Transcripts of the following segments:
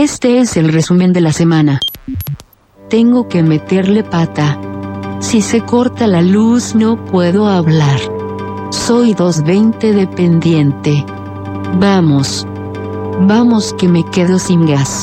Este es el resumen de la semana. Tengo que meterle pata. Si se corta la luz no puedo hablar. Soy 220 dependiente. Vamos que me quedo sin gas.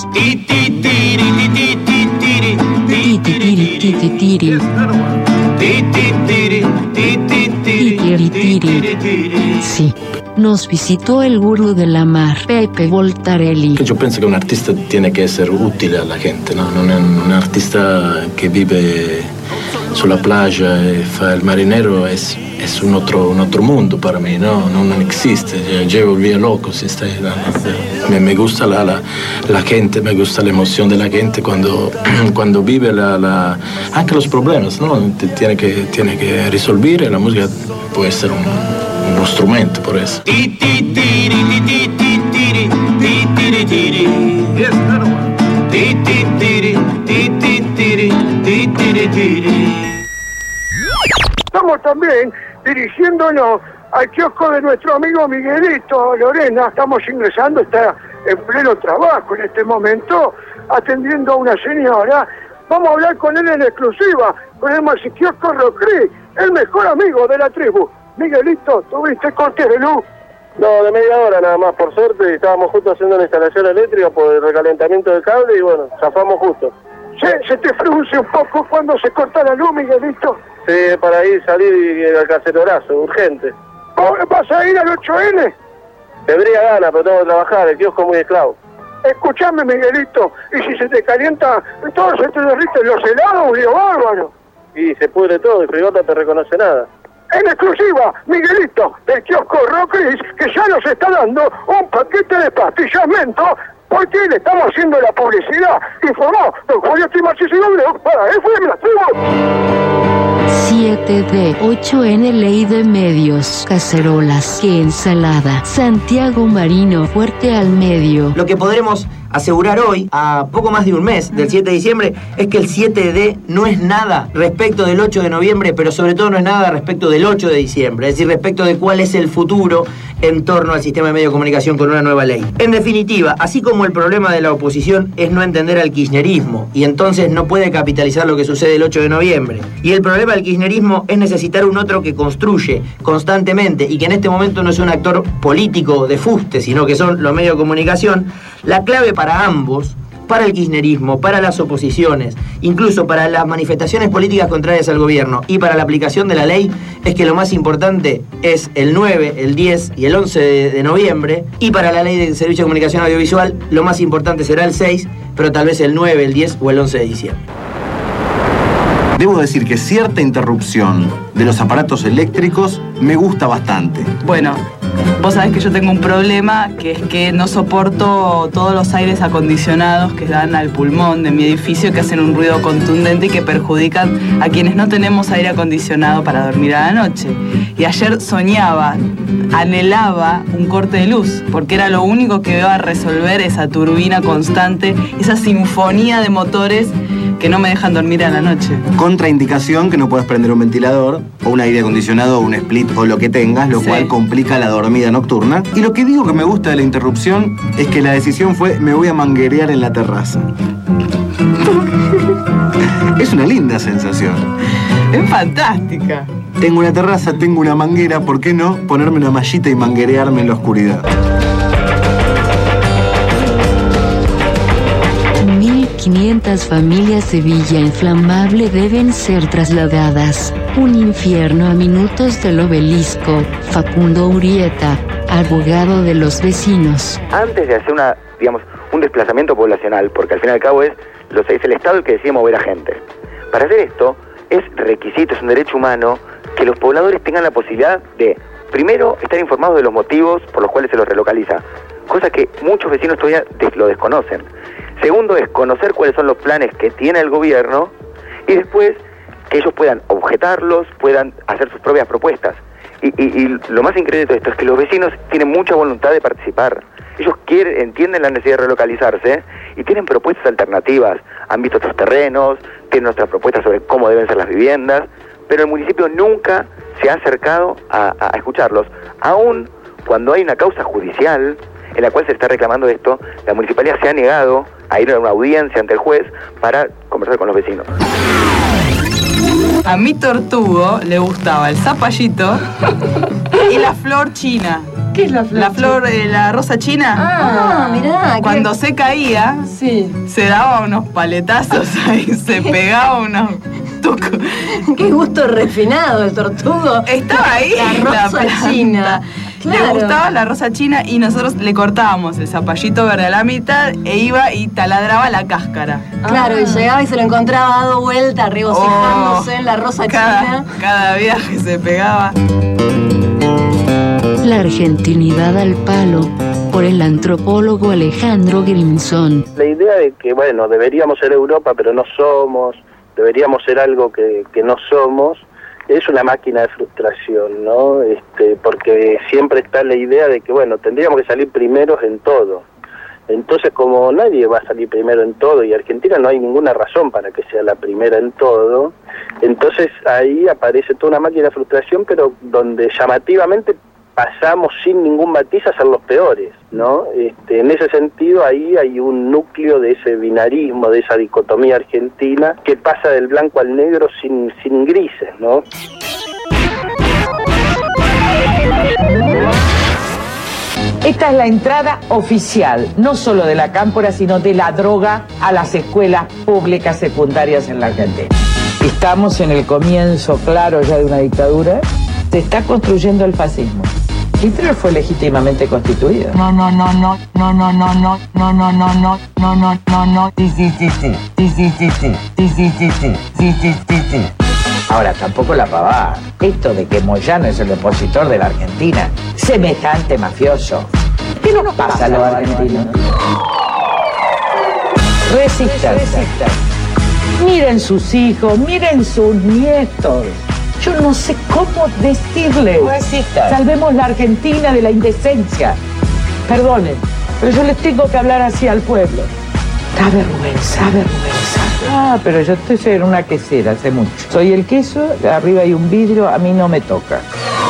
Sí, nos visitó el gurú de la mar, Pepe Voltarelli. Yo pienso que un artista tiene que ser útil a la gente, ¿no? Non è un artista que vive sulla playa e fa il marinero es un otro mundo para mí, ¿no? No existe. Yo volvía loco si está ahí. Me gusta la gente, me gusta la emoción de la gente cuando vive anche los problemas, ¿no? Tiene que resolver y la música puede ser un strumento por eso. Estamos también dirigiéndonos al kiosco de nuestro amigo Miguelito Lorena. Estamos ingresando, está en pleno trabajo en este momento, atendiendo a una señora. Vamos a hablar con él en exclusiva, con el kiosco Rocri, el mejor amigo de la tribu. Miguelito, ¿tuviste corte de luz? No, de media hora nada más, por suerte. Estábamos justo haciendo una instalación eléctrica por el recalentamiento del cable y bueno, zafamos justo. ¿Se te frunce un poco cuando se corta la luz, Miguelito? Sí, para ir, salir al cacerolazo, urgente. ¿Vas a ir al 8N? Tendría ganas, pero tengo que trabajar, el kiosco es muy esclavo. Escuchame, Miguelito, y si se te calienta, entonces se te derriten los helados, Dios bárbaro. Y se pudre todo, y Frigota te reconoce nada. En exclusiva, Miguelito, del kiosco Rocris, que ya nos está dando un paquete de pastillas Mento, porque le estamos haciendo la publicidad. Informó don Julio Timarchisidoble para FM La Tribu. 7D, 8N Ley de Medios, cacerolas, qué ensalada, Santiago Marino, fuerte al medio. Lo que podremos asegurar hoy, a poco más de un mes del 7 de diciembre, es que el 7D no es nada respecto del 8 de noviembre, pero sobre todo no es nada respecto del 8 de diciembre, es decir, respecto de cuál es el futuro en torno al sistema de medio de comunicación con una nueva ley. En definitiva, así como el problema de la oposición es no entender al kirchnerismo y entonces no puede capitalizar lo que sucede el 8 de noviembre, y el problema del kirchnerismo es necesitar un otro que construye constantemente y que en este momento no es un actor político de fuste, sino que son los medios de comunicación, la clave para ambos, para el kirchnerismo, para las oposiciones, incluso para las manifestaciones políticas contrarias al gobierno y para la aplicación de la ley, es que lo más importante es el 9, el 10 y el 11 de noviembre, y para la ley de servicio de comunicación audiovisual lo más importante será el 6, pero tal vez el 9, el 10 o el 11 de diciembre. Debo decir que cierta interrupción de los aparatos eléctricos me gusta bastante. Bueno, vos sabés que yo tengo un problema, que es que no soporto todos los aires acondicionados que dan al pulmón de mi edificio, que hacen un ruido contundente y que perjudican a quienes no tenemos aire acondicionado para dormir a la noche. Y ayer soñaba, anhelaba un corte de luz, porque era lo único que iba a resolver esa turbina constante, esa sinfonía de motores que no me dejan dormir a la noche. Contraindicación que no puedes prender un ventilador o un aire acondicionado o un split o lo que tengas, lo cual complica la dormida nocturna. Y lo que digo que me gusta de la interrupción es que la decisión fue: me voy a manguerear en la terraza. Es una linda sensación. Es fantástica. Tengo una terraza, tengo una manguera, ¿por qué no ponerme una mallita y manguerearme en la oscuridad? 1.500 familias de Villa Inflamable deben ser trasladadas. Un infierno a minutos del obelisco. Facundo Urieta, abogado de los vecinos. Antes de hacer un desplazamiento poblacional, porque al fin y al cabo es el Estado el que decide mover a gente. Para hacer esto es requisito, es un derecho humano que los pobladores tengan la posibilidad de, primero, estar informados de los motivos por los cuales se los relocaliza, cosa que muchos vecinos todavía lo desconocen. Segundo es conocer cuáles son los planes que tiene el gobierno y después que ellos puedan objetarlos, puedan hacer sus propias propuestas. Y lo más increíble de todo esto es que los vecinos tienen mucha voluntad de participar. Ellos entienden la necesidad de relocalizarse y tienen propuestas alternativas. Han visto otros terrenos, tienen otras propuestas sobre cómo deben ser las viviendas, pero el municipio nunca se ha acercado a escucharlos. Aún cuando hay una causa judicial en la cual se está reclamando esto, la municipalidad se ha negado a ir a una audiencia ante el juez para conversar con los vecinos. A mi Tortugo le gustaba el zapallito y la flor china. ¿Qué es la flor? La flor, la rosa china. Mirá. Cuando se caía, se daba unos paletazos ahí, se pegaba unos tucos. Qué gusto refinado el Tortugo. Estaba ahí la rosa china. Claro. Le gustaba la rosa china y nosotros le cortábamos el zapallito verde a la mitad e iba y taladraba la cáscara. Claro, y llegaba y se lo encontraba dado vuelta, regocijándose en la rosa china. Cada viaje se pegaba. La argentinidad al palo, por el antropólogo Alejandro Grimson. La idea de que, bueno, deberíamos ser Europa, pero no somos, deberíamos ser algo que no somos, es una máquina de frustración, ¿no? Porque siempre está la idea de que, bueno, tendríamos que salir primeros en todo. Entonces, como nadie va a salir primero en todo, y Argentina no hay ninguna razón para que sea la primera en todo, entonces ahí aparece toda una máquina de frustración, pero donde llamativamente pasamos sin ningún matiz a ser los peores, ¿no? En ese sentido, ahí hay un núcleo de ese binarismo, de esa dicotomía argentina, que pasa del blanco al negro sin grises, ¿no? Esta es la entrada oficial, no solo de la cámpora, sino de la droga a las escuelas públicas secundarias en la Argentina. Estamos en el comienzo claro ya de una dictadura. Se está construyendo el fascismo. Hitler fue legítimamente constituido. No. Sí. Ahora, tampoco la pavada. Esto de que Moyano es el opositor de la Argentina, semejante mafioso. ¿Qué nos pasa a los argentinos? Resistan. Miren sus hijos, miren sus nietos. Yo no sé cómo decirles. Salvemos la Argentina de la indecencia. Perdonen, pero yo les tengo que hablar así al pueblo. Da vergüenza. Pero yo estoy en una quesera hace mucho. Soy el queso, arriba hay un vidrio, a mí no me toca.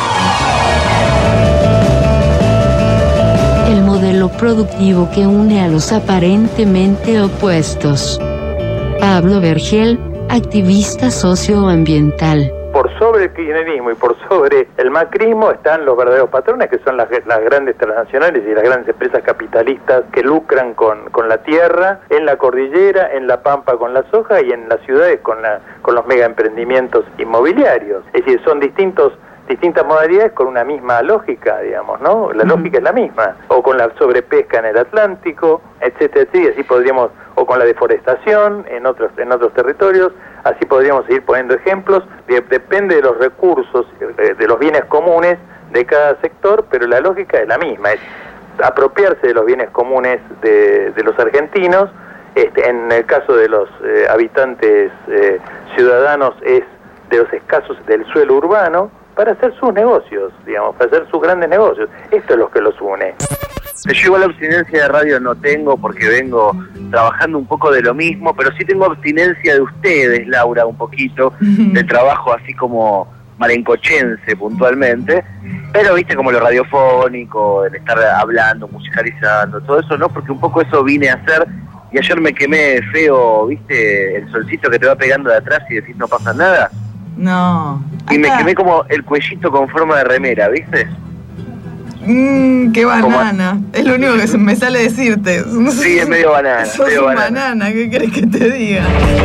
El modelo productivo que une a los aparentemente opuestos. Pablo Vergel, activista socioambiental. Por sobre el kirchnerismo y por sobre el macrismo están los verdaderos patrones, que son las grandes transnacionales y las grandes empresas capitalistas que lucran con la tierra, en la cordillera, en la pampa con la soja y en las ciudades con los mega emprendimientos inmobiliarios. Es decir, son distintas modalidades con una misma lógica, digamos, ¿no? La lógica es la misma. O con la sobrepesca en el Atlántico, etcétera, y así podríamos, o con la deforestación en otros territorios, así podríamos seguir poniendo ejemplos. Depende de los recursos, de los bienes comunes de cada sector, pero la lógica es la misma, es apropiarse de los bienes comunes de los argentinos. En el caso de los habitantes ciudadanos es de los escasos del suelo urbano, para hacer sus negocios, digamos, para hacer sus grandes negocios. Esto es lo que los une. Yo igual la abstinencia de radio no tengo porque vengo trabajando un poco de lo mismo, pero sí tengo abstinencia de ustedes, Laura, un poquito, del trabajo así como marencochense puntualmente, pero viste como lo radiofónico, el estar hablando, musicalizando, todo eso, ¿no? Porque un poco eso vine a hacer, y ayer me quemé feo, viste, el solcito que te va pegando de atrás y decís no pasa nada. No. Y me quemé como el cuellito con forma de remera, ¿viste? Qué banana. Es lo único que me sale decirte. Sí, es medio banana. Sos un banana, ¿qué querés que te diga?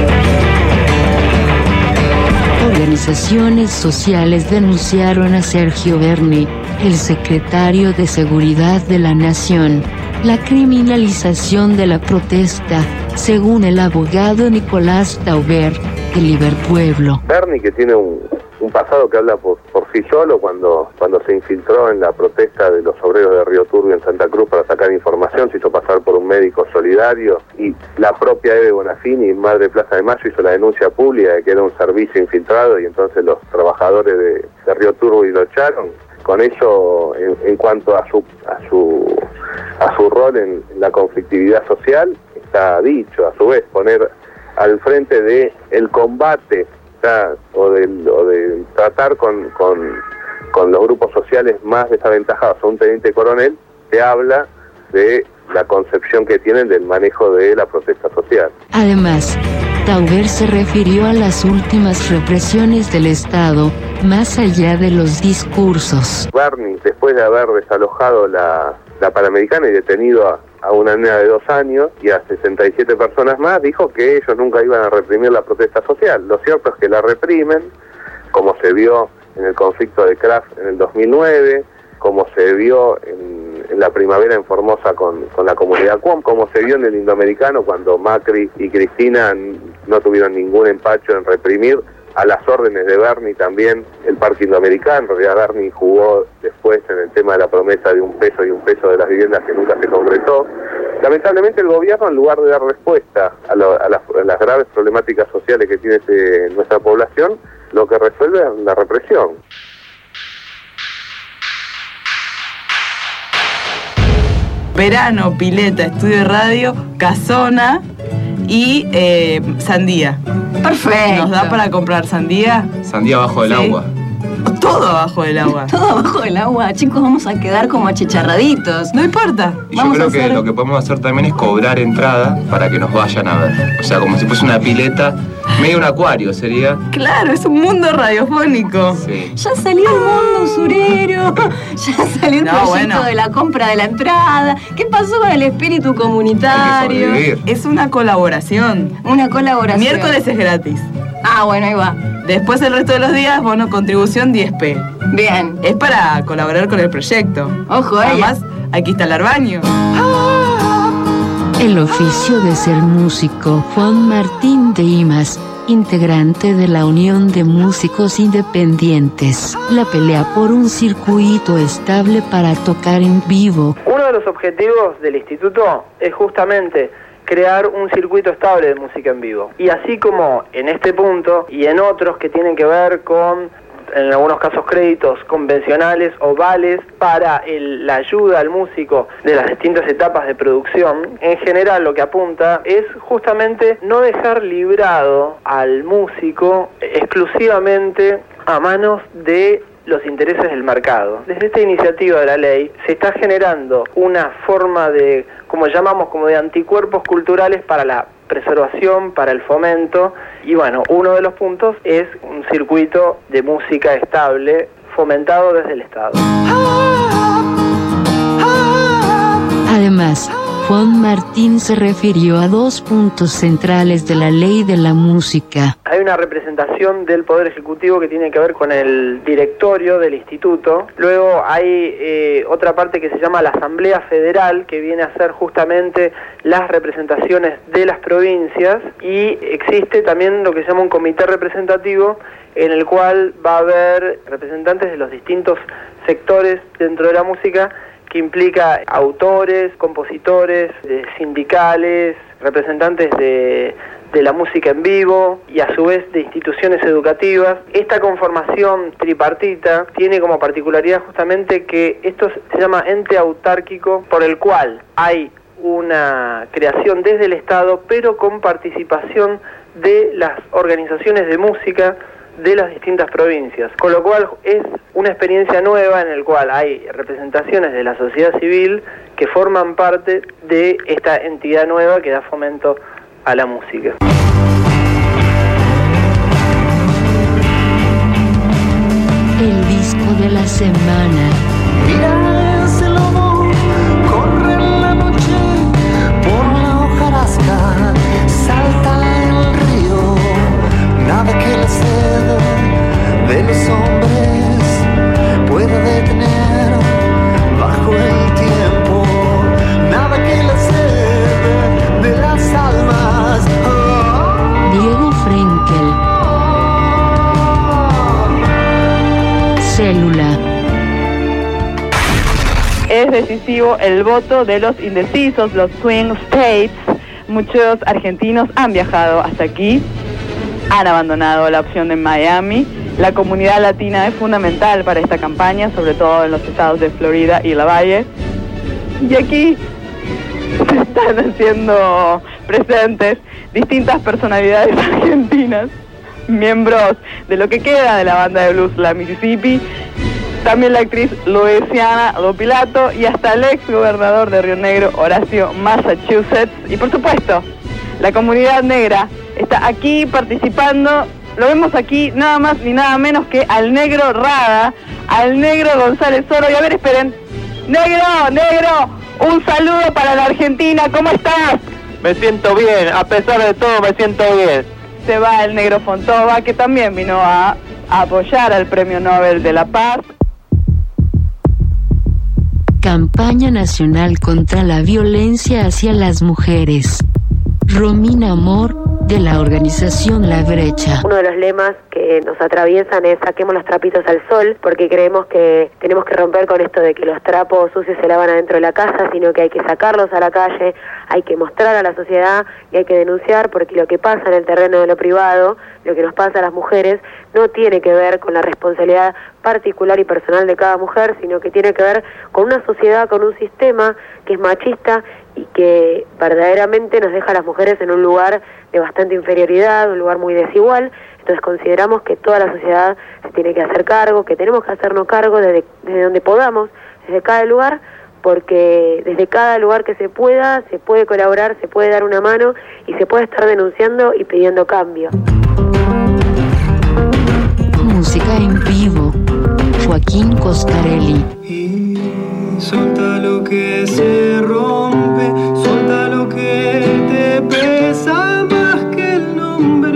Organizaciones sociales denunciaron a Sergio Berni, el secretario de Seguridad de la Nación, la criminalización de la protesta, según el abogado Nicolás Tauber, de Liberpueblo. Berni, que tiene un pasado que habla por sí solo, cuando se infiltró en la protesta de los obreros de Río Turbio en Santa Cruz para sacar información, se hizo pasar por un médico solidario, y la propia Eve Bonafini, madre de Plaza de Mayo, hizo la denuncia pública de que era un servicio infiltrado, y entonces los trabajadores de Río Turbio lo echaron. Con eso, en cuanto a su rol en la conflictividad social, está dicho. A su vez, poner al frente de el combate, o de tratar con los grupos sociales más desaventajados a un teniente coronel, se habla de la concepción que tienen del manejo de la protesta social. Además, Tauber se refirió a las últimas represiones del Estado, más allá de los discursos. Bernie, después de haber desalojado la Panamericana y detenido a una nena de 2 años y a 67 personas más, dijo que ellos nunca iban a reprimir la protesta social. Lo cierto es que la reprimen, como se vio en el conflicto de Kraft en el 2009, como se vio en la primavera en Formosa con la comunidad QOM, como se vio en el Indoamericano cuando Macri y Cristina no tuvieron ningún empacho en reprimir a las órdenes de Bernie también el Parque Indoamericano. En realidad Bernie jugó después en el tema de la promesa de $1 y $1 de las viviendas que nunca se concretó. Lamentablemente el gobierno, en lugar de dar respuesta a las graves problemáticas sociales que tiene nuestra población, lo que resuelve es la represión. Verano, pileta, estudio de radio, casona y sandía. Perfecto. ¿Nos da para comprar sandía? Sandía abajo del agua. Todo abajo del agua. Todo abajo del agua. Chicos, vamos a quedar como achicharraditos. No importa. Y yo creo que lo que podemos hacer también es cobrar entrada para que nos vayan a ver. O sea, como si fuese una pileta, medio un acuario sería. Claro, es un mundo radiofónico. Sí. Ya salió el mundo usurero. Ya salió el proyecto de la compra de la entrada. ¿Qué pasó con el espíritu comunitario? Es una colaboración. Una colaboración. Miércoles es gratis. Ah, bueno, ahí va. Después el resto de los días, bono contribución 10p. Bien. Es para colaborar con el proyecto. Ojo, además, hay que instalar baño. El oficio de ser músico. Juan Martín de Imas, integrante de la Unión de Músicos Independientes. La pelea por un circuito estable para tocar en vivo. Uno de los objetivos del instituto es justamente crear un circuito estable de música en vivo. Y así como en este punto y en otros que tienen que ver con, en algunos casos, créditos convencionales o vales para la ayuda al músico de las distintas etapas de producción, en general lo que apunta es justamente no dejar librado al músico exclusivamente a manos de los intereses del mercado. Desde esta iniciativa de la ley se está generando una forma de, como llamamos, como de anticuerpos culturales para la preservación, para el fomento, y bueno, uno de los puntos es un circuito de música estable fomentado desde el Estado. Además, Juan Martín se refirió a 2 puntos centrales de la ley de la música. Hay una representación del Poder Ejecutivo que tiene que ver con el directorio del instituto. Luego hay otra parte que se llama la Asamblea Federal, que viene a ser justamente las representaciones de las provincias, y existe también lo que se llama un comité representativo, en el cual va a haber representantes de los distintos sectores dentro de la música, que implica autores, compositores, sindicales, representantes de la música en vivo y a su vez de instituciones educativas. Esta conformación tripartita tiene como particularidad justamente que esto se llama ente autárquico, por el cual hay una creación desde el Estado, pero con participación de las organizaciones de música de las distintas provincias, con lo cual es una experiencia nueva en el cual hay representaciones de la sociedad civil que forman parte de esta entidad nueva que da fomento a la música. El disco de la semana. Mira ese lobo, corre en la noche por la hojarasca, salta en el río, nada que la sed de los hombres pueda detener bajo el tiempo, nada que la sed de las almas. Diego Frenkel. Célula. Es decisivo el voto de los indecisos, los swing states. Muchos argentinos han viajado hasta aquí, han abandonado la opción de Miami. La comunidad latina es fundamental para esta campaña, sobre todo en los estados de Florida y La Valle. Y aquí se están haciendo presentes distintas personalidades argentinas, miembros de lo que queda de la banda de blues La Mississippi, también la actriz Luciana Lopilato y hasta el ex gobernador de Río Negro, Horacio Massachusetts. Y por supuesto, la comunidad negra está aquí participando. Lo vemos aquí nada más ni nada menos que al negro Rada, al negro González Oro. Y a ver, esperen. Negro, un saludo para la Argentina, ¿cómo estás? Me siento bien, a pesar de todo me siento bien. Se va el negro Fontova, que también vino a apoyar al Premio Nobel de la Paz. Campaña Nacional contra la Violencia hacia las Mujeres. Romina Amor, de la organización La Brecha. Uno de los lemas que nos atraviesan es saquemos los trapitos al sol, porque creemos que tenemos que romper con esto de que los trapos sucios se lavan adentro de la casa, sino que hay que sacarlos a la calle, hay que mostrar a la sociedad y hay que denunciar, porque lo que pasa en el terreno de lo privado, lo que nos pasa a las mujeres, no tiene que ver con la responsabilidad particular y personal de cada mujer, sino que tiene que ver con una sociedad, con un sistema que es machista y que verdaderamente nos deja a las mujeres en un lugar de bastante inferioridad, un lugar muy desigual. Entonces consideramos que toda la sociedad se tiene que hacer cargo, que tenemos que hacernos cargo desde donde podamos, desde cada lugar, porque desde cada lugar que se puede colaborar, se puede dar una mano y se puede estar denunciando y pidiendo cambio. Música en vivo. Joaquín Coscarelli. Y solta lo que se rompe, solta lo que te pesa más que el nombre.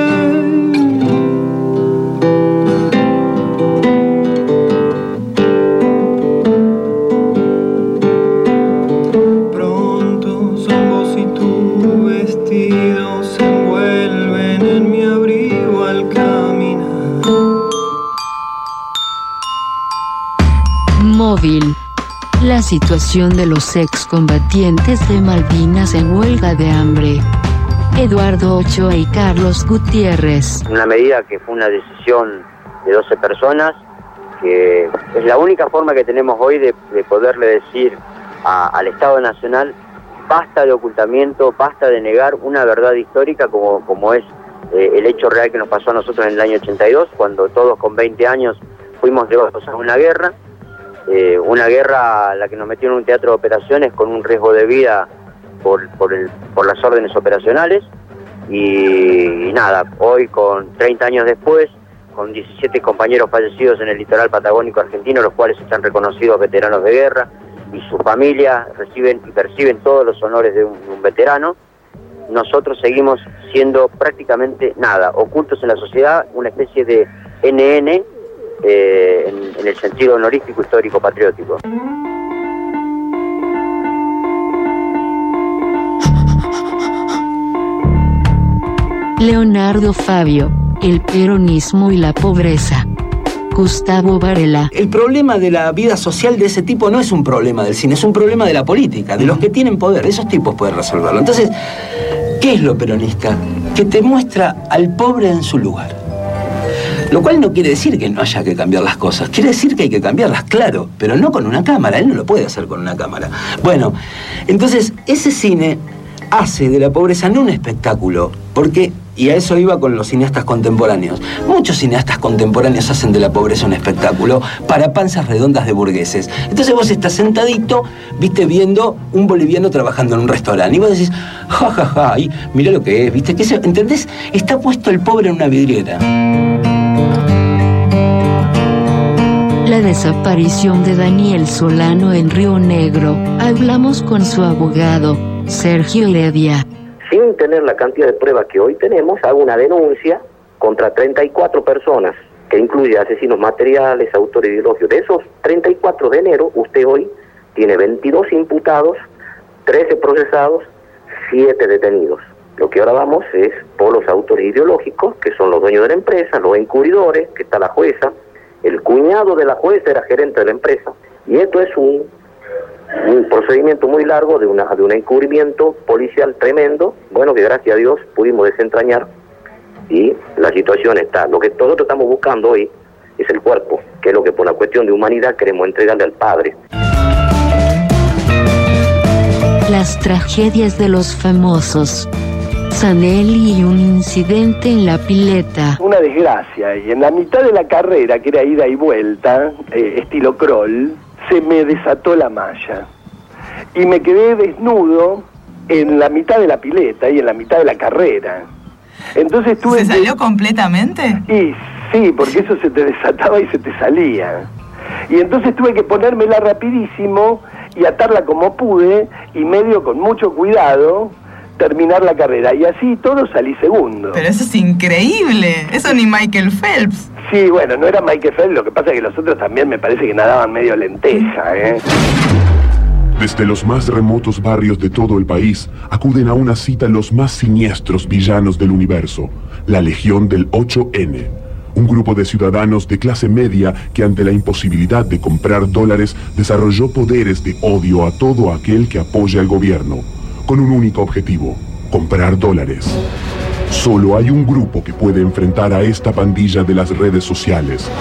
Pronto son vos y tu vestido se envuelven en mi abrigo al caminar. Móvil. La situación de los excombatientes de Malvinas en huelga de hambre. Eduardo Ochoa y Carlos Gutiérrez. Una medida que fue una decisión de 12 personas, que es la única forma que tenemos hoy de poderle decir al Estado Nacional: basta de ocultamiento, basta de negar una verdad histórica como es el hecho real que nos pasó a nosotros en el año 82, cuando todos con 20 años fuimos llevados a una guerra a la que nos metió en un teatro de operaciones con un riesgo de vida por las órdenes operacionales y nada, hoy con 30 años después, con 17 compañeros fallecidos en el litoral patagónico argentino, los cuales están reconocidos veteranos de guerra y sus familias reciben y perciben todos los honores de un veterano, nosotros seguimos siendo prácticamente nada, ocultos en la sociedad, una especie de NN en el sentido honorífico, histórico, patriótico. Leonardo Fabio, el peronismo y la pobreza. Gustavo Varela. El problema de la vida social de ese tipo no es un problema del cine, es un problema de la política, de los que tienen poder. Esos tipos pueden resolverlo. Entonces, ¿qué es lo peronista? Que te muestra al pobre en su lugar. Lo cual no quiere decir que no haya que cambiar las cosas, quiere decir que hay que cambiarlas, claro, pero no con una cámara, él no lo puede hacer con una cámara. Bueno, entonces ese cine hace de la pobreza no un espectáculo, porque, y a eso iba con los cineastas contemporáneos, muchos cineastas contemporáneos hacen de la pobreza un espectáculo para panzas redondas de burgueses. Entonces vos estás sentadito, viste, viendo un boliviano trabajando en un restaurante, y vos decís, ja, ja, ja, y mirá lo que es, viste, que ¿entendés? Está puesto el pobre en una vidriera. La desaparición de Daniel Solano en Río Negro. Hablamos con su abogado, Sergio Heredia. Sin tener la cantidad de pruebas que hoy tenemos, hago una denuncia contra 34 personas, que incluye asesinos materiales, autores ideológicos. De esos 34 de enero, usted hoy tiene 22 imputados, 13 procesados, 7 detenidos. Lo que ahora vamos es por los autores ideológicos, que son los dueños de la empresa, los encubridores, que está la jueza. El cuñado de la jueza era gerente de la empresa. Y esto es un procedimiento muy largo de un encubrimiento policial tremendo, bueno, que gracias a Dios pudimos desentrañar y la situación está. Lo que nosotros estamos buscando hoy es el cuerpo, que es lo que por una cuestión de humanidad queremos entregarle al padre. Las tragedias de los famosos. Sanelli y un incidente en la pileta. Una desgracia, y en la mitad de la carrera, que era ida y vuelta, estilo crawl, se me desató la malla. Y me quedé desnudo en la mitad de la pileta y en la mitad de la carrera. Entonces ¿Se salió completamente? Y sí, porque eso se te desataba y se te salía. Y entonces tuve que ponérmela rapidísimo y atarla como pude y medio con mucho cuidado terminar la carrera. Y así todo salí segundo. Pero eso es increíble. Eso ni Michael Phelps. Sí, bueno, no era Michael Phelps, lo que pasa es que los otros también me parece que nadaban medio lenteja, Desde los más remotos barrios de todo el país acuden a una cita los más siniestros villanos del universo, la Legión del 8N. Un grupo de ciudadanos de clase media que ante la imposibilidad de comprar dólares desarrolló poderes de odio a todo aquel que apoya al gobierno, con un único objetivo: comprar dólares. Solo hay un grupo que puede enfrentar a esta pandilla de las redes sociales: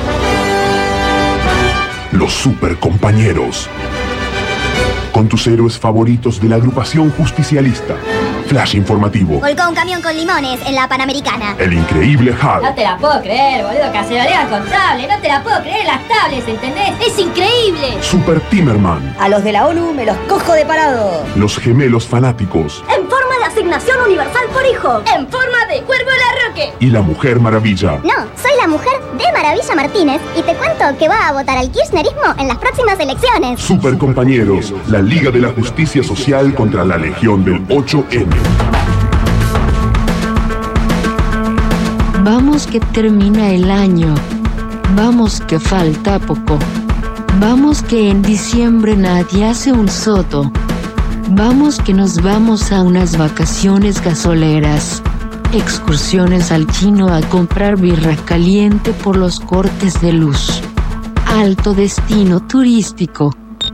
los supercompañeros. Con tus héroes favoritos de la agrupación justicialista. Flash informativo. Volcó un camión con limones en la Panamericana. El increíble Hulk. No te la puedo creer, boludo. Cacerolea contable. No te la puedo creer las tablets, ¿entendés? ¡Es increíble! Super Timmerman. A los de la ONU me los cojo de parado. Los gemelos fanáticos. En forma de asignación universal por hijo. En forma de Cuervo Larroque. Y la Mujer Maravilla. No, soy la mujer de Maravilla Martínez y te cuento que va a votar al kirchnerismo en las próximas elecciones. Super Compañeros, la Liga de la Justicia Social contra la Legión del 8N. Vamos que termina el año. Vamos que falta poco. Vamos que en diciembre nadie hace un soto. Vamos que nos vamos a unas vacaciones gasoleras. Excursiones al chino a comprar birra caliente por los cortes de luz. Alto destino turístico.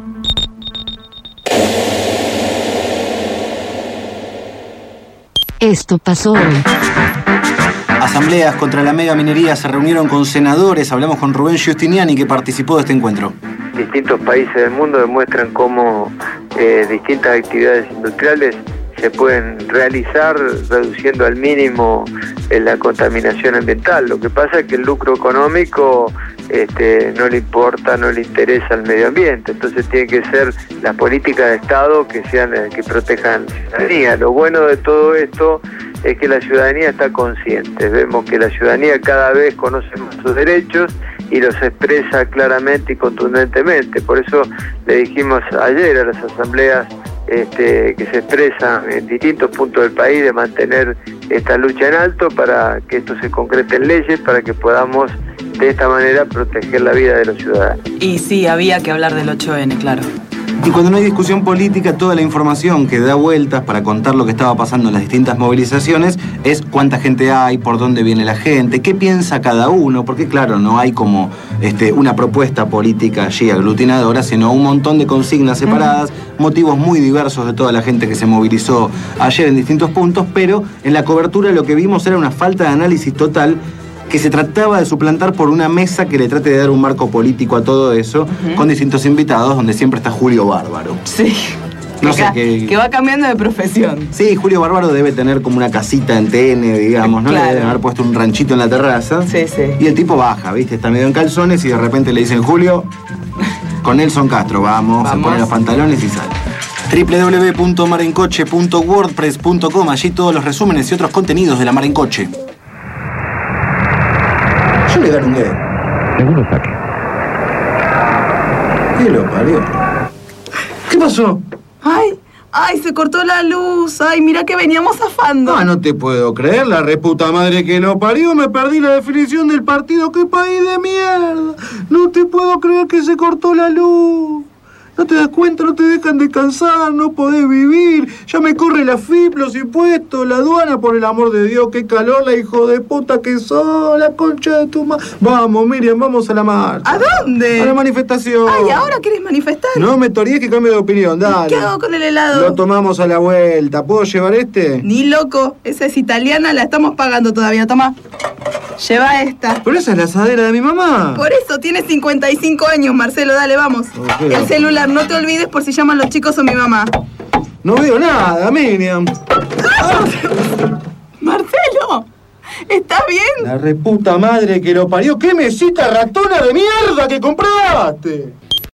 Esto pasó hoy. Asambleas contra la mega minería se reunieron con senadores. Hablamos con Rubén Giustiniani, que participó de este encuentro. Distintos países del mundo demuestran cómo distintas actividades industriales se pueden realizar reduciendo al mínimo la contaminación ambiental. Lo que pasa es que el lucro económico no le importa, no le interesa al medio ambiente. Entonces tiene que ser las políticas de Estado que sean que protejan la ciudadanía. Lo bueno de todo esto es que la ciudadanía está consciente. Vemos que la ciudadanía cada vez conoce más sus derechos y los expresa claramente y contundentemente. Por eso le dijimos ayer a las asambleas que se expresan en distintos puntos del país de mantener esta lucha en alto para que esto se concrete en leyes, para que podamos de esta manera proteger la vida de los ciudadanos. Y sí, había que hablar del 8N, claro. Y cuando no hay discusión política, toda la información que da vueltas para contar lo que estaba pasando en las distintas movilizaciones es cuánta gente hay, por dónde viene la gente, qué piensa cada uno, porque claro, no hay como una propuesta política allí aglutinadora, sino un montón de consignas separadas, motivos muy diversos de toda la gente que se movilizó ayer en distintos puntos, pero en la cobertura lo que vimos era una falta de análisis total que se trataba de suplantar por una mesa que le trate de dar un marco político a todo eso, con distintos invitados, donde siempre está Julio Bárbaro. Sí. No sé qué... Que va cambiando de profesión. Sí, Julio Bárbaro debe tener como una casita en TN, digamos, ¿no? Claro. Le deben haber puesto un ranchito en la terraza. Sí, sí. Y el tipo baja, ¿viste? Está medio en calzones y de repente le dicen, Julio, con Nelson Castro, vamos. Se pone los pantalones y sale. www.marencoche.wordpress.com, allí todos los resúmenes y otros contenidos de la Mar en Coche. Yo le garungué. Segundo saque. ¿Qué lo parió? ¿Qué pasó? ¡Ay, se cortó la luz! ¡Ay, mira que veníamos zafando! No te puedo creer, la reputa madre que lo parió. Me perdí la definición del partido. ¡Qué país de mierda! No te puedo creer que se cortó la luz. No te das cuenta, no te dejan descansar, no podés vivir. Ya me corre la FIP, los impuestos, la aduana, por el amor de Dios. ¡Qué calor, la hijo de puta que sos, la concha de tu madre! Vamos, Miriam, vamos a la marcha. ¿A dónde? A la manifestación. Ay, ¿ahora querés manifestar? No me toríes que cambie de opinión, dale. ¿Qué hago con el helado? Lo tomamos a la vuelta. ¿Puedo llevar este? Ni loco, esa es italiana, la estamos pagando todavía. Toma, lleva esta. Pero esa es la asadera de mi mamá. Por eso, tiene 55 años, Marcelo, dale, vamos. Okay. El celular, no te olvides por si llaman los chicos o mi mamá. No veo nada, Miriam. Marcelo, ¿estás bien? La reputa madre que lo parió. ¡Qué mesita ratona de mierda que compraste!